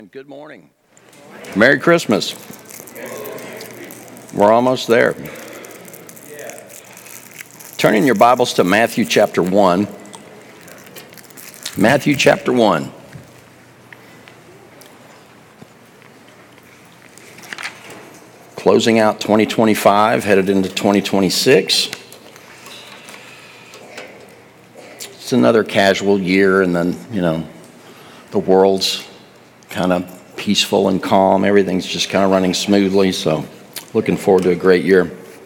Good morning. Merry Christmas. We're almost there. Turn in your Bibles to Matthew chapter 1. Matthew chapter 1. Closing out 2025, headed into 2026. It's another casual year, and then, the world's kind of peaceful and calm. Everything's just kind of running smoothly, so looking forward to a great year.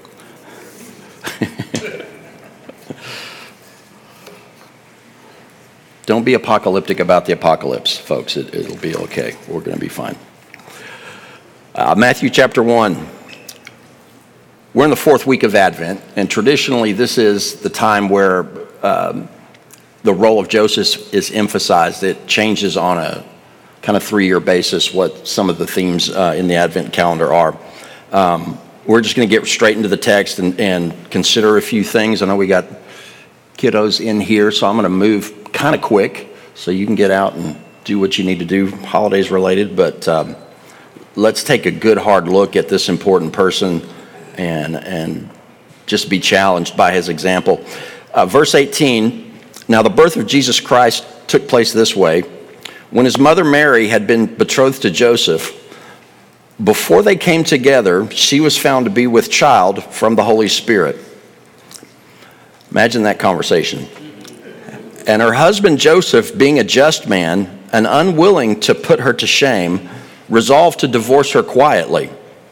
Don't be apocalyptic about the apocalypse, folks. It'll be okay. We're going to be fine. Matthew chapter 1. We're in the fourth week of Advent, and traditionally this is the time where the role of Joseph is emphasized. It changes on a kind of 3-year basis what some of the themes in the Advent calendar are. We're just going to get straight into the text and consider a few things. I know we got kiddos in here, so I'm going to move kind of quick so you can get out and do what you need to do, holidays related. But let's take a good hard look at this important person and just be challenged by his example. Verse 18, now the birth of Jesus Christ took place this way. When his mother Mary had been betrothed to Joseph, before they came together, she was found to be with child from the Holy Spirit. Imagine that conversation. And her husband Joseph, being a just man and unwilling to put her to shame, resolved to divorce her quietly.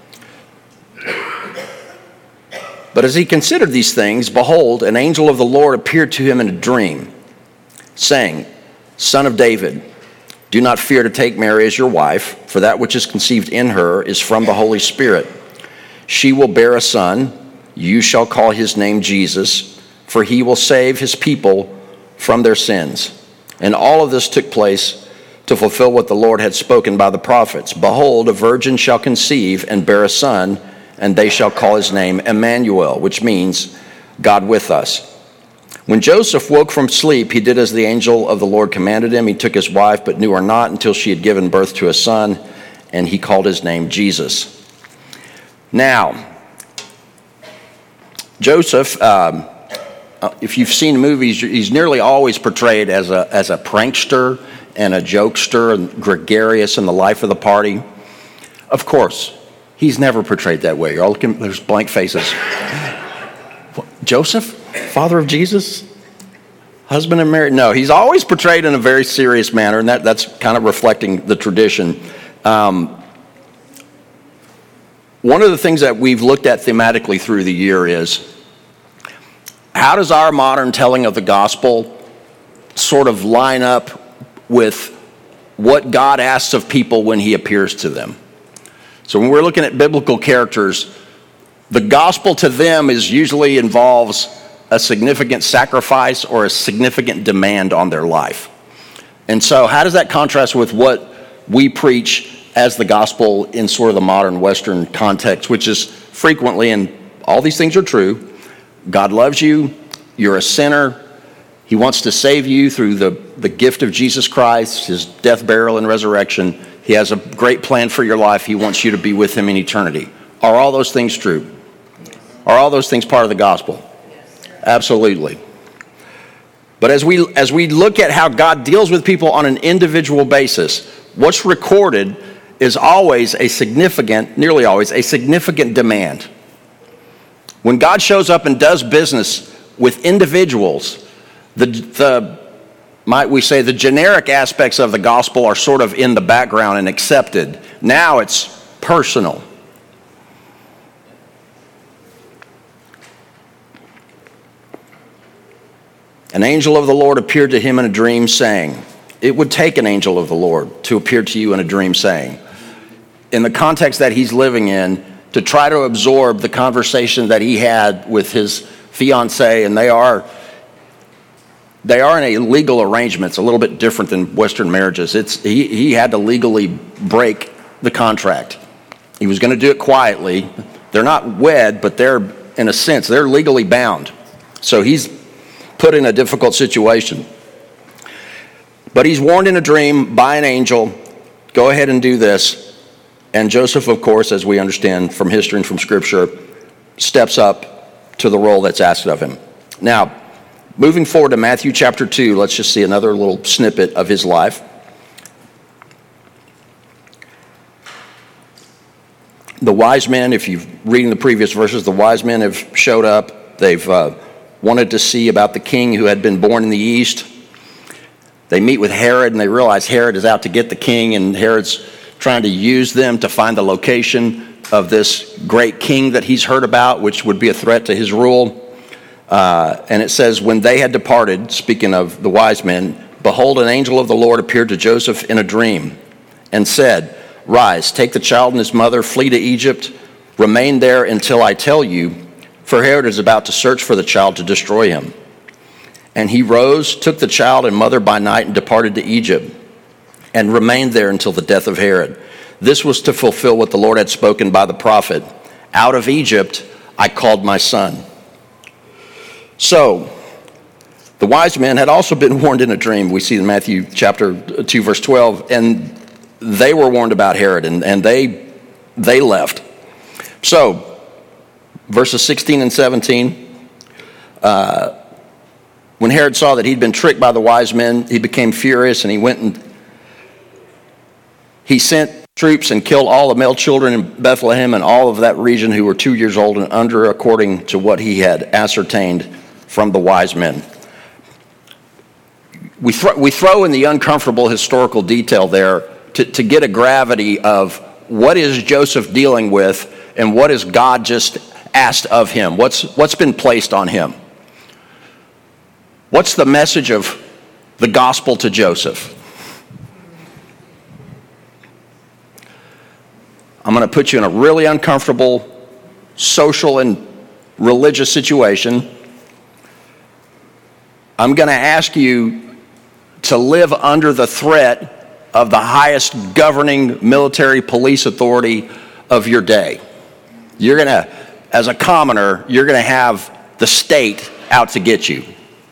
But as he considered these things, behold, an angel of the Lord appeared to him in a dream, saying, Son of David, do not fear to take Mary as your wife, for that which is conceived in her is from the Holy Spirit. She will bear a son. You shall call his name Jesus, for he will save his people from their sins. And all of this took place to fulfill what the Lord had spoken by the prophets. Behold, a virgin shall conceive and bear a son, and they shall call his name Emmanuel, which means God with us. When Joseph woke from sleep, he did as the angel of the Lord commanded him. He took his wife, but knew her not until she had given birth to a son, and he called his name Jesus. Now, Joseph, if you've seen movies, he's nearly always portrayed as a prankster and a jokester and gregarious in the life of the party. Of course, he's never portrayed that way. You're all looking, there's blank faces. Joseph? Father of Jesus? Husband of Mary? No, he's always portrayed in a very serious manner, and that's kind of reflecting the tradition. One of the things that we've looked at thematically through the year is, how does our modern telling of the gospel sort of line up with what God asks of people when he appears to them? So when we're looking at biblical characters, the gospel to them usually involves a significant sacrifice or a significant demand on their life. And so how does that contrast with what we preach as the gospel in sort of the modern Western context, which is frequently, and all these things are true, God loves you, you're a sinner, he wants to save you through the gift of Jesus Christ, his death, burial, and resurrection. He has a great plan for your life. He wants you to be with him in eternity. Are all those things true? Are all those things part of the gospel? Absolutely. But as we look at how God deals with people on an individual basis, what's recorded is always nearly always a significant demand. When God shows up and does business with individuals, might we say the generic aspects of the gospel are sort of in the background and accepted. Now it's personal. An angel of the Lord appeared to him in a dream, saying, it would take an angel of the Lord to appear to you in a dream, saying, in the context that he's living in, to try to absorb the conversation that he had with his fiancée, and they are in a legal arrangement. It's a little bit different than Western marriages. He had to legally break the contract. He was going to do it quietly. They're not wed, but they're, in a sense, they're legally bound. So he's put in a difficult situation. But he's warned in a dream by an angel go ahead and do this. And Joseph, of course, as we understand from history and from Scripture, steps up to the role that's asked of him. Now, moving forward to Matthew chapter 2, let's just see another little snippet of his life. The wise men, if you've reading the previous verses, the wise men have showed up. They've wanted to see about the king who had been born in the east. They meet with Herod, and they realize Herod is out to get the king, and Herod's trying to use them to find the location of this great king that he's heard about, which would be a threat to his rule. And it says, when they had departed, speaking of the wise men, behold, an angel of the Lord appeared to Joseph in a dream and said, rise, take the child and his mother, flee to Egypt, remain there until I tell you, for Herod is about to search for the child to destroy him. And he rose, took the child and mother by night, and departed to Egypt, and remained there until the death of Herod. This was to fulfill what the Lord had spoken by the prophet, out of Egypt I called my son. So, the wise men had also been warned in a dream. We see in Matthew chapter 2, verse 12, and they were warned about Herod, and they left. So, verses 16 and 17, when Herod saw that he'd been tricked by the wise men, he became furious, and he went and he sent troops and killed all the male children in Bethlehem and all of that region who were 2 years old and under, according to what he had ascertained from the wise men. We throw in the uncomfortable historical detail there to get a gravity of what is Joseph dealing with and what is God just asked of him. What's been placed on him? What's the message of the gospel to Joseph? I'm going to put you in a really uncomfortable social and religious situation. I'm going to ask you to live under the threat of the highest governing military police authority of your day. You're going to, as a commoner, you're going to have the state out to get you.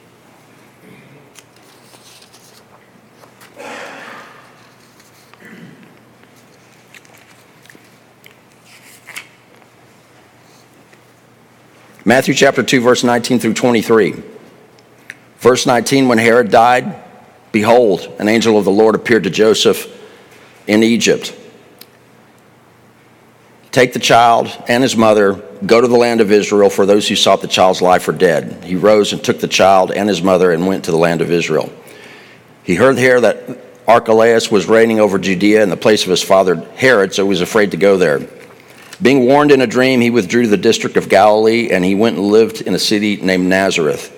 Matthew chapter 2, verse 19 through 23. Verse 19, when Herod died, behold, an angel of the Lord appeared to Joseph in Egypt. Take the child and his mother, go to the land of Israel, for those who sought the child's life are dead. He rose and took the child and his mother and went to the land of Israel. He heard here that Archelaus was reigning over Judea in the place of his father Herod, so he was afraid to go there. Being warned in a dream, he withdrew to the district of Galilee, and he went and lived in a city named Nazareth,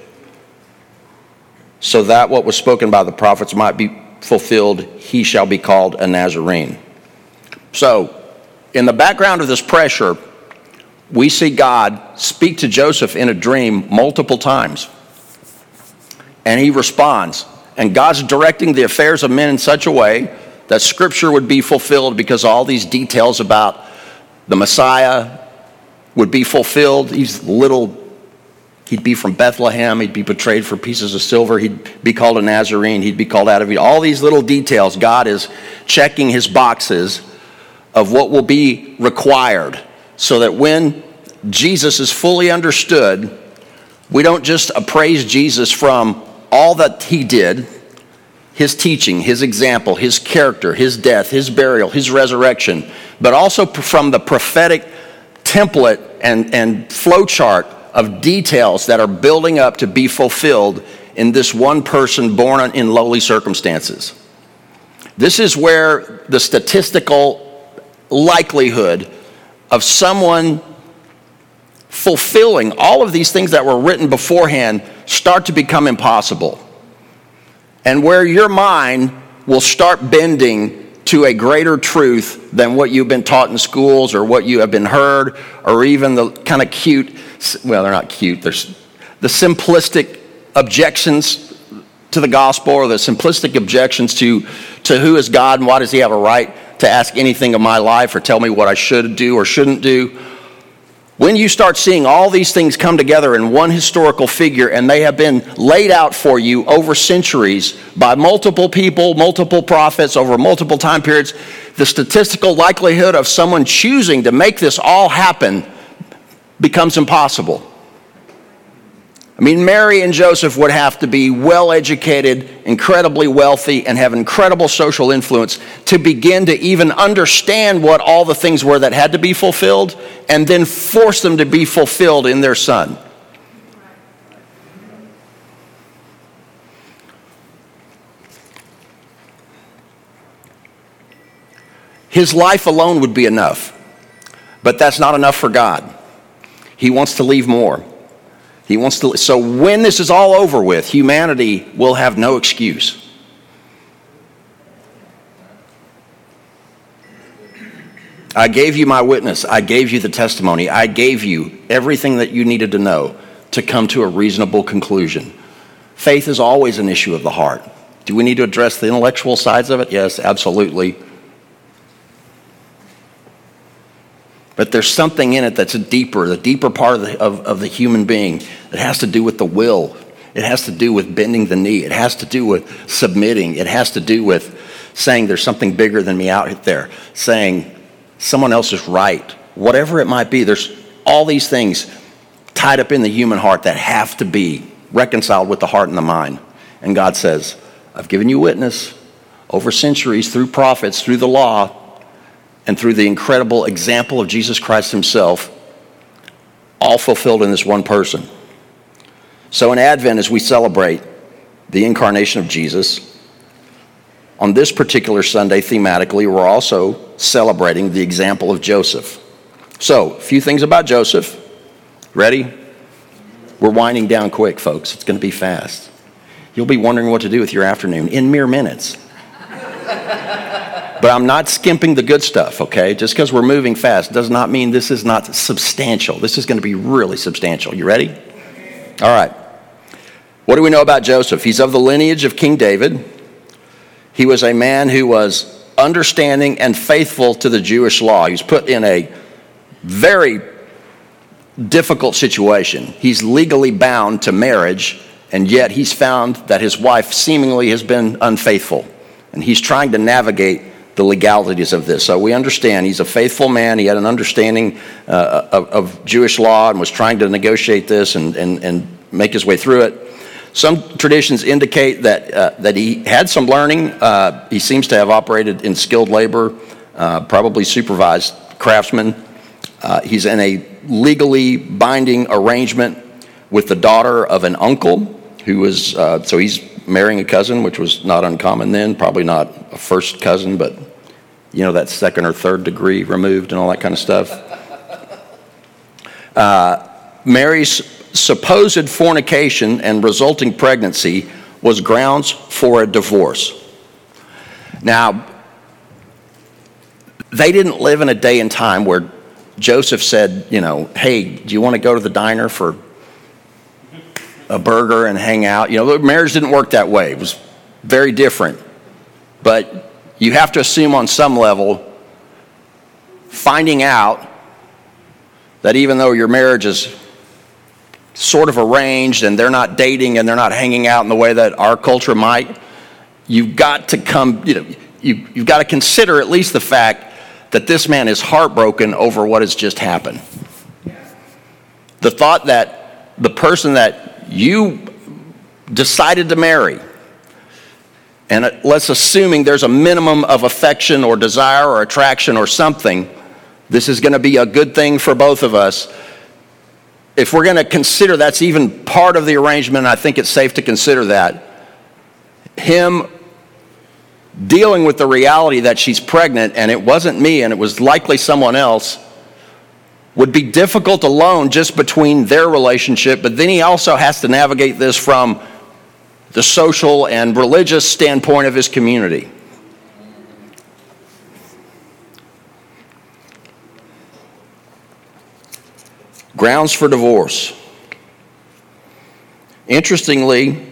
so that what was spoken by the prophets might be fulfilled, he shall be called a Nazarene. So, in the background of this pressure, we see God speak to Joseph in a dream multiple times. And he responds. And God's directing the affairs of men in such a way that Scripture would be fulfilled, because all these details about the Messiah would be fulfilled. He'd be from Bethlehem. He'd be betrayed for pieces of silver. He'd be called a Nazarene. He'd be called out of Egypt. All these little details, God is checking his boxes of what will be required, so that when Jesus is fully understood, we don't just appraise Jesus from all that he did, his teaching, his example, his character, his death, his burial, his resurrection, but also from the prophetic template and flow chart of details that are building up to be fulfilled in this one person born in lowly circumstances. This is where the statistical likelihood of someone fulfilling all of these things that were written beforehand start to become impossible. And where your mind will start bending to a greater truth than what you've been taught in schools or what you have been heard, or even the kind of cute, well, they're not cute, there's the simplistic objections to the gospel, or the simplistic objections to who is God and why does he have a right to ask anything of my life or tell me what I should do or shouldn't do. When you start seeing all these things come together in one historical figure, and they have been laid out for you over centuries by multiple people, multiple prophets, over multiple time periods, the statistical likelihood of someone choosing to make this all happen becomes impossible. I mean, Mary and Joseph would have to be well-educated, incredibly wealthy, and have incredible social influence to begin to even understand what all the things were that had to be fulfilled, and then force them to be fulfilled in their son. His life alone would be enough, but that's not enough for God. He wants to leave more. So when this is all over with, humanity will have no excuse. I gave you my witness. I gave you the testimony. I gave you everything that you needed to know to come to a reasonable conclusion. Faith is always an issue of the heart. Do we need to address the intellectual sides of it? Yes, absolutely. But there's something in it that's the deeper part of the human being. It has to do with the will. It has to do with bending the knee. It has to do with submitting. It has to do with saying there's something bigger than me out there. Saying someone else is right. Whatever it might be, there's all these things tied up in the human heart that have to be reconciled with the heart and the mind. And God says, I've given you witness over centuries through prophets, through the law, and through the incredible example of Jesus Christ himself, all fulfilled in this one person. So in Advent, as we celebrate the incarnation of Jesus, on this particular Sunday, thematically, we're also celebrating the example of Joseph. So, a few things about Joseph. Ready? We're winding down quick, folks. It's going to be fast. You'll be wondering what to do with your afternoon in mere minutes. But I'm not skimping the good stuff, okay? Just because we're moving fast does not mean this is not substantial. This is going to be really substantial. You ready? All right. What do we know about Joseph? He's of the lineage of King David. He was a man who was understanding and faithful to the Jewish law. He was put in a very difficult situation. He's legally bound to marriage, and yet he's found that his wife seemingly has been unfaithful. And he's trying to navigate the legalities of this. So we understand he's a faithful man. He had an understanding of Jewish law and was trying to negotiate this and make his way through it. Some traditions indicate that he had some learning. He seems to have operated in skilled labor, probably supervised craftsmen. He's in a legally binding arrangement with the daughter of an uncle who was, so he's marrying a cousin, which was not uncommon then, probably not a first cousin, but you know, that second or third degree removed and all that kind of stuff. Mary's supposed fornication and resulting pregnancy was grounds for a divorce. Now, they didn't live in a day and time where Joseph said, you know, hey, do you want to go to the diner for a burger and hang out? You know, marriage didn't work that way. It was very different. But you have to assume on some level, finding out that even though your marriage is sort of arranged and they're not dating and they're not hanging out in the way that our culture might, you've got to come, you know, you've got to consider at least the fact that this man is heartbroken over what has just happened. The thought that the person that you decided to marry, and let's assuming there's a minimum of affection or desire or attraction or something, this is going to be a good thing for both of us. If we're going to consider that's even part of the arrangement, I think it's safe to consider that. Him dealing with the reality that she's pregnant and it wasn't me and it was likely someone else would be difficult alone just between their relationship, but then he also has to navigate this from the social and religious standpoint of his community. Grounds for divorce. Interestingly,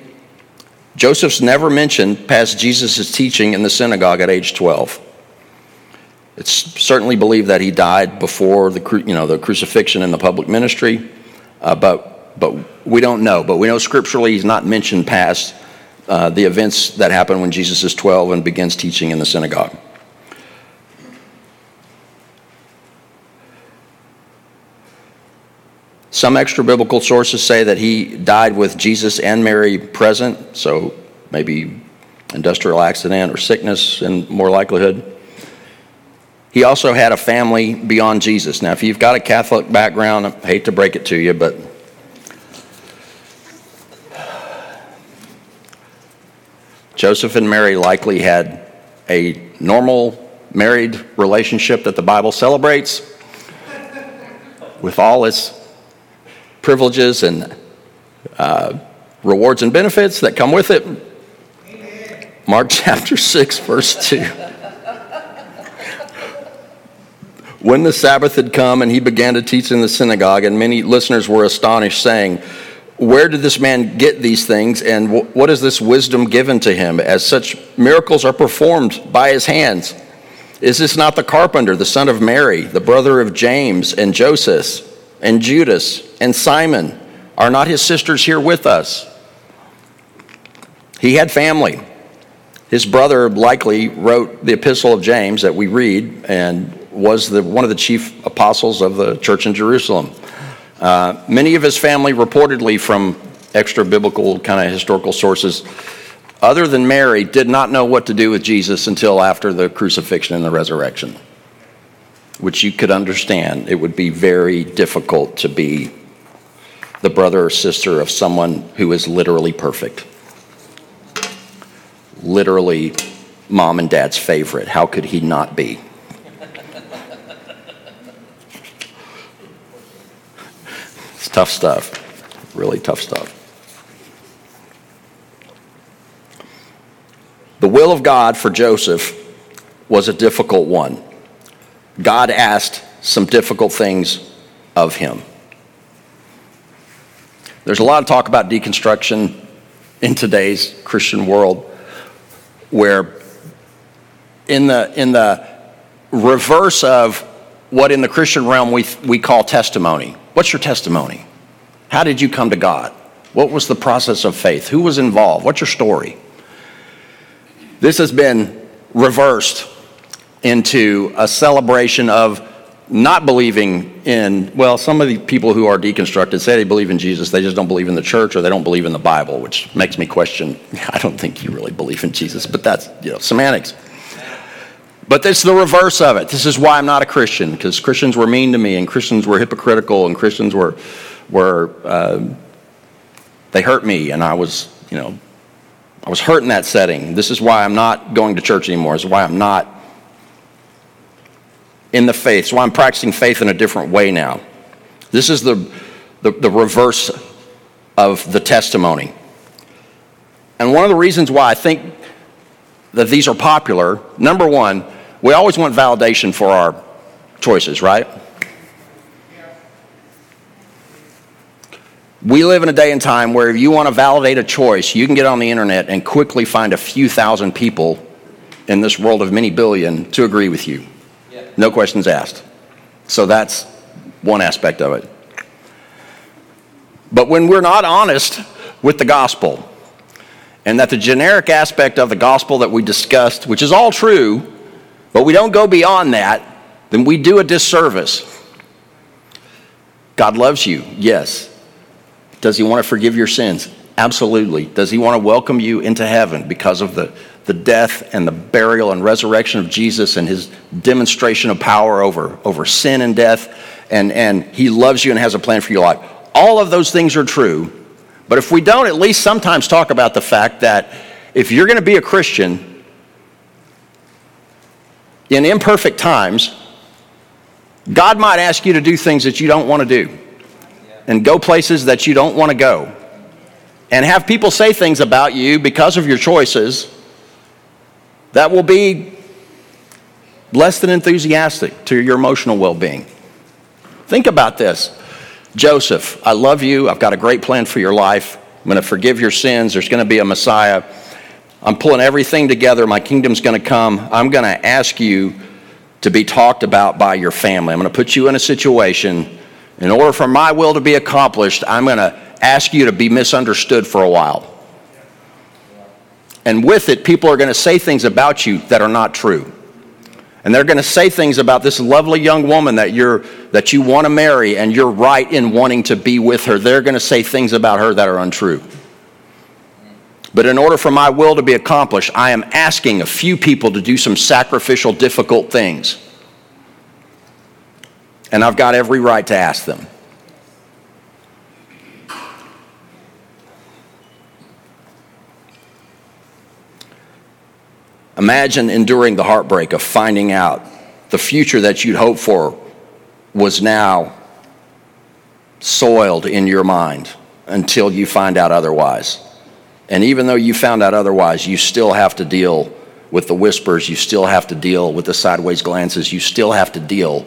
Joseph's never mentioned past Jesus' teaching in the synagogue at age 12. It's certainly believed that he died before the crucifixion and the public ministry, but we don't know. But we know scripturally he's not mentioned past the events that happen when Jesus is 12 and begins teaching in the synagogue. Some extra-biblical sources say that he died with Jesus and Mary present, so maybe industrial accident or sickness in more likelihood. He also had a family beyond Jesus. Now, if you've got a Catholic background, I hate to break it to you, but Joseph and Mary likely had a normal married relationship that the Bible celebrates with all its privileges and rewards and benefits that come with it. Mark chapter 6, verse 2. When the Sabbath had come and he began to teach in the synagogue, and many listeners were astonished, saying, "Where did this man get these things, and what is this wisdom given to him, as such miracles are performed by his hands? Is this not the carpenter, the son of Mary, the brother of James and Joseph and Judas and Simon? Are not his sisters here with us?" He had family. His brother likely wrote the epistle of James that we read and was one of the chief apostles of the church in Jerusalem. Many of his family, reportedly from extra-biblical kind of historical sources, other than Mary, did not know what to do with Jesus until after the crucifixion and the resurrection, which you could understand. It would be very difficult to be the brother or sister of someone who is literally perfect. Literally mom and dad's favorite. How could he not be? It's tough stuff. Really tough stuff. The will of God for Joseph was a difficult one. God asked some difficult things of him. There's a lot of talk about deconstruction in today's Christian world, where in the reverse of what in the Christian realm we call testimony. What's your testimony? How did you come to God? What was the process of faith? Who was involved? What's your story? This has been reversed into a celebration of not believing in, well, some of the people who are deconstructed say they believe in Jesus, they just don't believe in the church, or they don't believe in the Bible, which makes me question, I don't think you really believe in Jesus, but that's, semantics. But it's the reverse of it. This is why I'm not a Christian, because Christians were mean to me, and Christians were hypocritical, and Christians were they hurt me, and I was hurt in that setting. This is why I'm not going to church anymore. This is why I'm not in the faith. It's why I'm practicing faith in a different way now. This is the reverse of the testimony. And one of the reasons why I think that these are popular, number one, we always want validation for our choices, right? We live in a day and time where if you want to validate a choice, you can get on the internet and quickly find a few thousand people in this world of many billion to agree with you. No questions asked. So that's one aspect of it. But when we're not honest with the gospel, and that the generic aspect of the gospel that we discussed, which is all true, but we don't go beyond that, then we do a disservice. God loves you, yes. Does he want to forgive your sins? Absolutely. Does he want to welcome you into heaven because of the death and the burial and resurrection of Jesus and his demonstration of power over sin and death? And he loves you and has a plan for your life. All of those things are true. But if we don't at least sometimes talk about the fact that if you're going to be a Christian in imperfect times, God might ask you to do things that you don't want to do and go places that you don't want to go and have people say things about you because of your choices that will be less than enthusiastic to your emotional well-being. Think about this. Joseph, I love you. I've got a great plan for your life. I'm going to forgive your sins. There's going to be a Messiah. I'm pulling everything together. My kingdom's going to come. I'm going to ask you to be talked about by your family. I'm going to put you in a situation, in order for my will to be accomplished, I'm going to ask you to be misunderstood for a while. And with it, people are going to say things about you that are not true. And they're going to say things about this lovely young woman that you want to marry, and you're right in wanting to be with her. They're going to say things about her that are untrue. But in order for my will to be accomplished, I am asking a few people to do some sacrificial, difficult things. And I've got every right to ask them. Imagine enduring the heartbreak of finding out the future that you'd hoped for was now soiled in your mind until you find out otherwise. And even though you found out otherwise, you still have to deal with the whispers. You still have to deal with the sideways glances. You still have to deal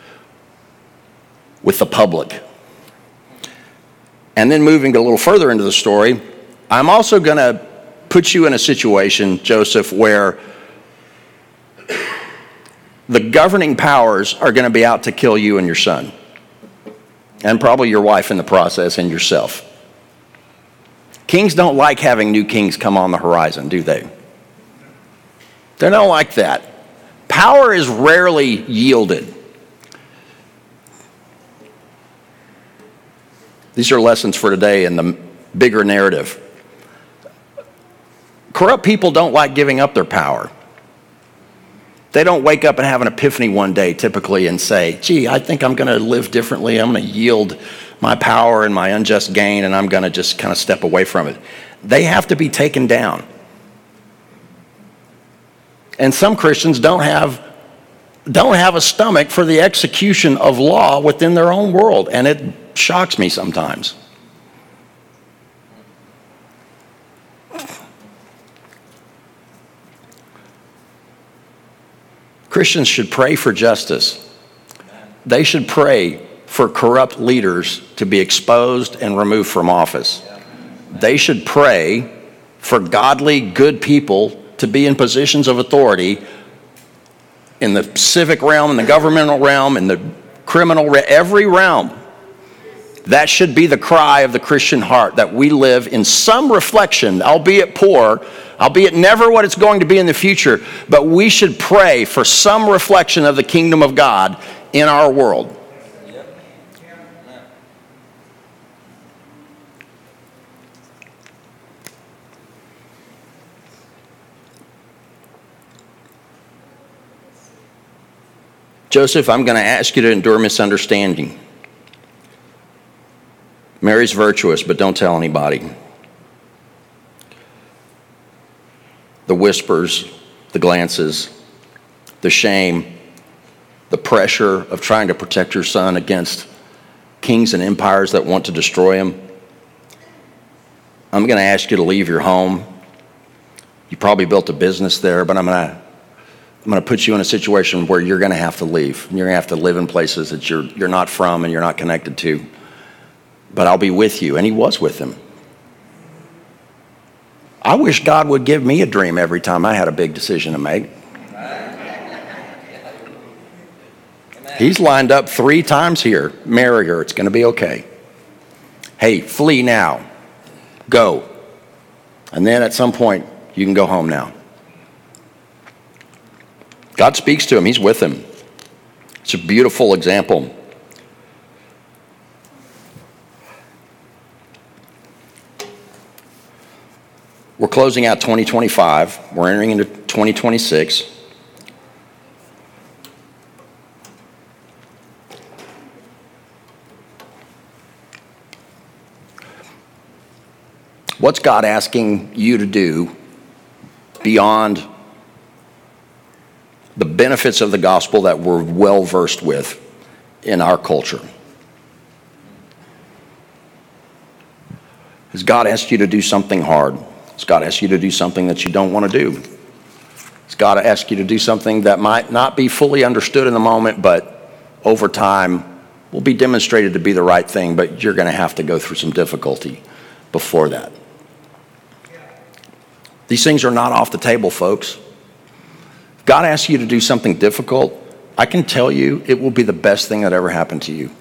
with the public. And then moving a little further into the story, I'm also going to put you in a situation, Joseph, where the governing powers are going to be out to kill you and your son, and probably your wife in the process, and yourself. Kings don't like having new kings come on the horizon, do they? They don't like that. Power is rarely yielded. These are lessons for today in the bigger narrative. Corrupt people don't like giving up their power. They don't wake up and have an epiphany one day typically and say, gee, I think I'm going to live differently. I'm going to yield my power and my unjust gain, and I'm going to just kind of step away from it. They have to be taken down. And some Christians don't have a stomach for the execution of law within their own world, and it shocks me sometimes. Christians should pray for justice. They should pray for corrupt leaders to be exposed and removed from office. They should pray for godly, good people to be in positions of authority in the civic realm, in the governmental realm, in the criminal realm, every realm. That should be the cry of the Christian heart, that we live in some reflection, albeit poor, albeit never what it's going to be in the future, but we should pray for some reflection of the kingdom of God in our world. Joseph, I'm going to ask you to endure misunderstanding. Mary's virtuous, but don't tell anybody. The whispers, the glances, the shame, the pressure of trying to protect your son against kings and empires that want to destroy him. I'm going to ask you to leave your home. You probably built a business there, but I'm going to put you in a situation where you're going to have to leave. You're going to have to live in places that you're not from and you're not connected to. But I'll be with you. And he was with him. I wish God would give me a dream every time I had a big decision to make. He's lined up 3 times here. Marry her. It's going to be okay. Hey, flee now. Go. And then at some point, you can go home now. God speaks to him. He's with him. It's a beautiful example. We're closing out 2025. We're entering into 2026. What's God asking you to do beyond the benefits of the gospel that we're well versed with in our culture? Has God asked you to do something hard? Has God asked you to do something that you don't want to do? Has God asked you to do something that might not be fully understood in the moment, but over time will be demonstrated to be the right thing, but you're going to have to go through some difficulty before that? These things are not off the table, folks. If God asks you to do something difficult, I can tell you it will be the best thing that ever happened to you.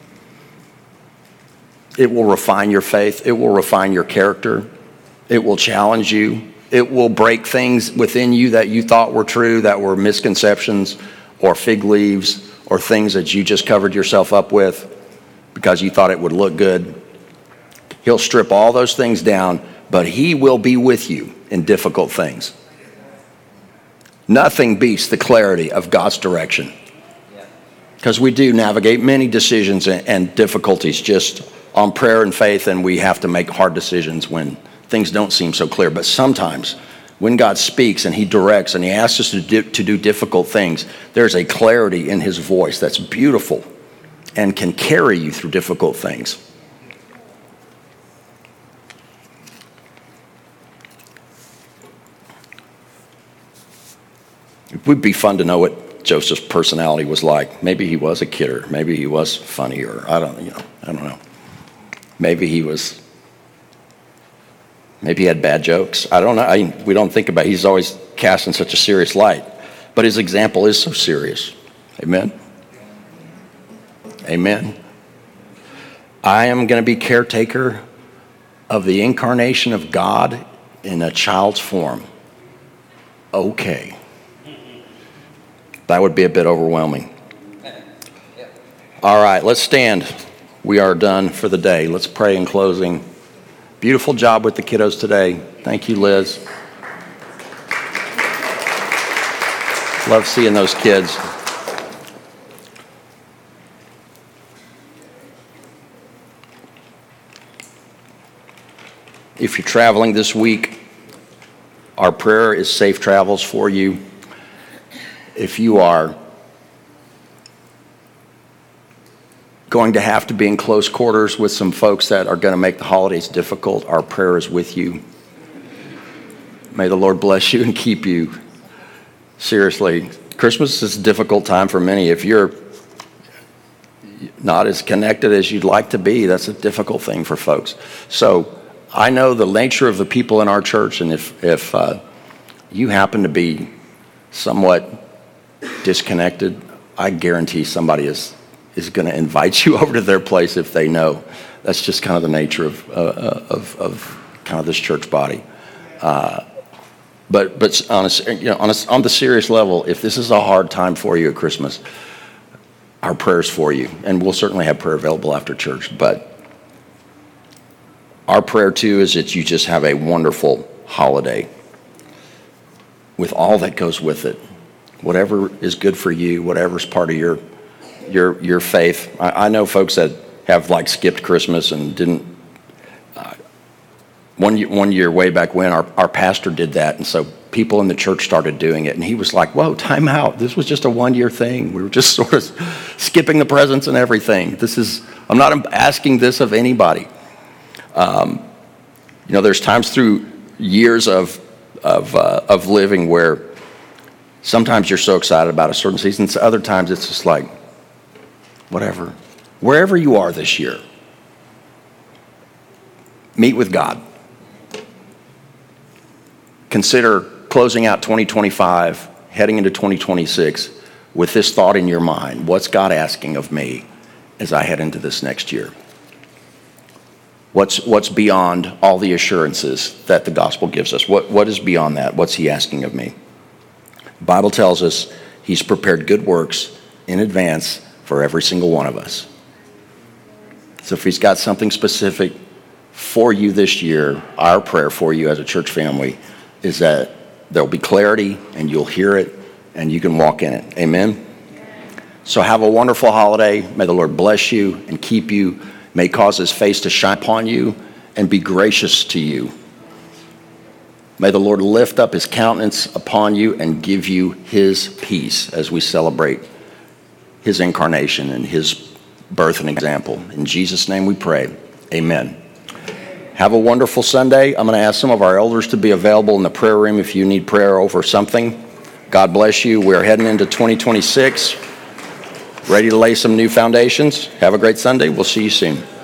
It will refine your faith. It will refine your character. It will challenge you. It will break things within you that you thought were true, that were misconceptions or fig leaves or things that you just covered yourself up with because you thought it would look good. He'll strip all those things down, but he will be with you in difficult things. Nothing beats the clarity of God's direction. Because we do navigate many decisions and difficulties just on prayer and faith, and we have to make hard decisions when things don't seem so clear. But sometimes when God speaks and he directs and he asks us to do difficult things, there's a clarity in his voice that's beautiful and can carry you through difficult things. It would be fun to know what Joseph's personality was like. Maybe he was a kidder. Maybe he was funny, or I don't know. Maybe he had bad jokes. I don't know. We don't think about it. He's always cast in such a serious light. But his example is so serious. Amen? Amen. I am going to be caretaker of the incarnation of God in a child's form. Okay. That would be a bit overwhelming. All right, let's stand. We are done for the day. Let's pray in closing. Beautiful job with the kiddos today. Thank you, Liz. Love seeing those kids. If you're traveling this week, our prayer is safe travels for you. If you are going to have to be in close quarters with some folks that are going to make the holidays difficult, our prayer is with you. May the Lord bless you and keep you. Seriously, Christmas is a difficult time for many. If you're not as connected as you'd like to be, that's a difficult thing for folks. So I know the nature of the people in our church, and if you happen to be somewhat disconnected, I guarantee somebody is going to invite you over to their place if they know. That's just kind of the nature of kind of this church body. But on the serious level, if this is a hard time for you at Christmas, our prayers for you, and we'll certainly have prayer available after church. But our prayer too is that you just have a wonderful holiday with all that goes with it. Whatever is good for you, whatever's part of your faith. I know folks that have like skipped Christmas and didn't. One year way back when, our pastor did that, and so people in the church started doing it, and he was like, "Whoa, time out! This was just a 1-year thing. We were just sort of skipping the presents and everything. I'm not asking this of anybody. There's times through years of living where sometimes you're so excited about a certain season. So other times it's just like, whatever. Wherever you are this year, meet with God. Consider closing out 2025, heading into 2026 with this thought in your mind. What's God asking of me as I head into this next year? What's beyond all the assurances that the gospel gives us? What is beyond that? What's he asking of me? The Bible tells us he's prepared good works in advance for every single one of us. So if he's got something specific for you this year, our prayer for you as a church family is that there'll be clarity and you'll hear it and you can walk in it. Amen? So have a wonderful holiday. May the Lord bless you and keep you. May cause his face to shine upon you and be gracious to you. May the Lord lift up his countenance upon you and give you his peace as we celebrate his incarnation and his birth and example. In Jesus' name we pray. Amen. Have a wonderful Sunday. I'm going to ask some of our elders to be available in the prayer room if you need prayer over something. God bless you. We're heading into 2026, ready to lay some new foundations. Have a great Sunday. We'll see you soon.